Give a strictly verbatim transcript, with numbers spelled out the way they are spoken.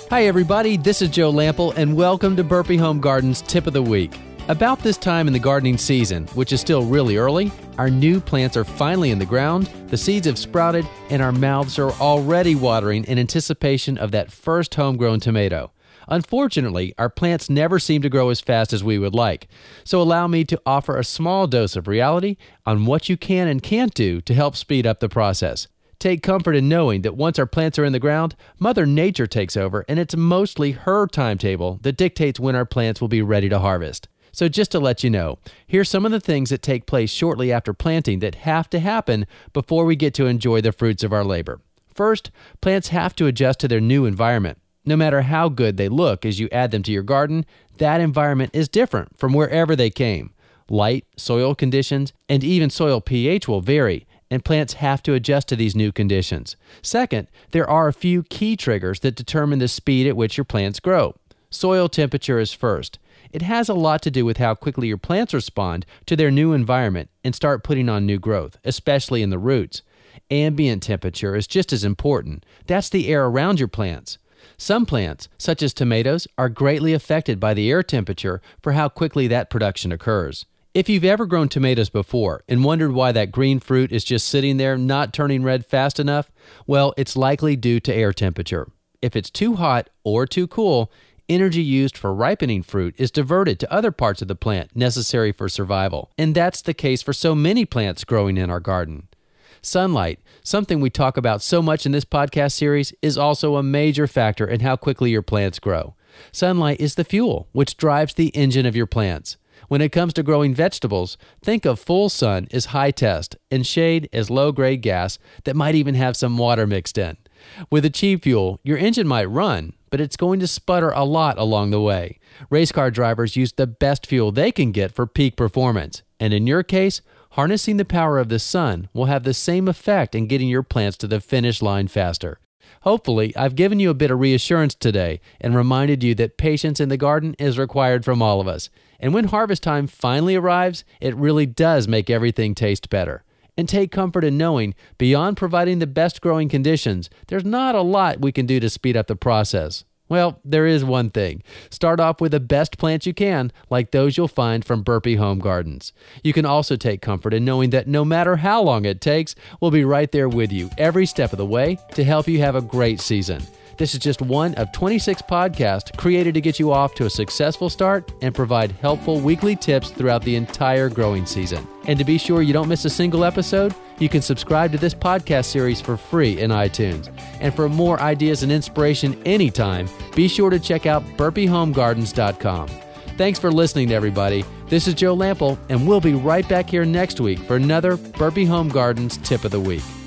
Hi everybody, this is Joe Lample and welcome to Burpee Home Garden's Tip of the Week. About this time in the gardening season, which is still really early, our new plants are finally in the ground, the seeds have sprouted, and our mouths are already watering in anticipation of that first homegrown tomato. Unfortunately, our plants never seem to grow as fast as we would like, so allow me to offer a small dose of reality on what you can and can't do to help speed up the process. Take comfort in knowing that once our plants are in the ground, Mother Nature takes over, and it's mostly her timetable that dictates when our plants will be ready to harvest. So just to let you know, here's some of the things that take place shortly after planting that have to happen before we get to enjoy the fruits of our labor. First, plants have to adjust to their new environment. No matter how good they look as you add them to your garden, that environment is different from wherever they came. Light, soil conditions, and even soil pH will vary, and plants have to adjust to these new conditions. Second, there are a few key triggers that determine the speed at which your plants grow. Soil temperature is first. It has a lot to do with how quickly your plants respond to their new environment and start putting on new growth, especially in the roots. Ambient temperature is just as important. That's the air around your plants. Some plants, such as tomatoes, are greatly affected by the air temperature for how quickly that production occurs. If you've ever grown tomatoes before and wondered why that green fruit is just sitting there not turning red fast enough, well, it's likely due to air temperature. If it's too hot or too cool, energy used for ripening fruit is diverted to other parts of the plant necessary for survival, and that's the case for so many plants growing in our garden. Sunlight, something we talk about so much in this podcast series, is also a major factor in how quickly your plants grow. Sunlight is the fuel which drives the engine of your plants. When it comes to growing vegetables, think of full sun as high test and shade as low-grade gas that might even have some water mixed in. With a cheap fuel, your engine might run, but it's going to sputter a lot along the way. Race car drivers use the best fuel they can get for peak performance, and in your case, harnessing the power of the sun will have the same effect in getting your plants to the finish line faster. Hopefully, I've given you a bit of reassurance today and reminded you that patience in the garden is required from all of us. And when harvest time finally arrives, it really does make everything taste better. And take comfort in knowing, beyond providing the best growing conditions, there's not a lot we can do to speed up the process. Well, there is one thing. Start off with the best plants you can, like those you'll find from Burpee Home Gardens. You can also take comfort in knowing that no matter how long it takes, we'll be right there with you every step of the way to help you have a great season. This is just one of twenty-six podcasts created to get you off to a successful start and provide helpful weekly tips throughout the entire growing season. And to be sure you don't miss a single episode, you can subscribe to this podcast series for free in iTunes. And for more ideas and inspiration anytime, be sure to check out burpee home gardens dot com. Thanks for listening, everybody. This is Joe Lample, and we'll be right back here next week for another Burpee Home Gardens Tip of the Week.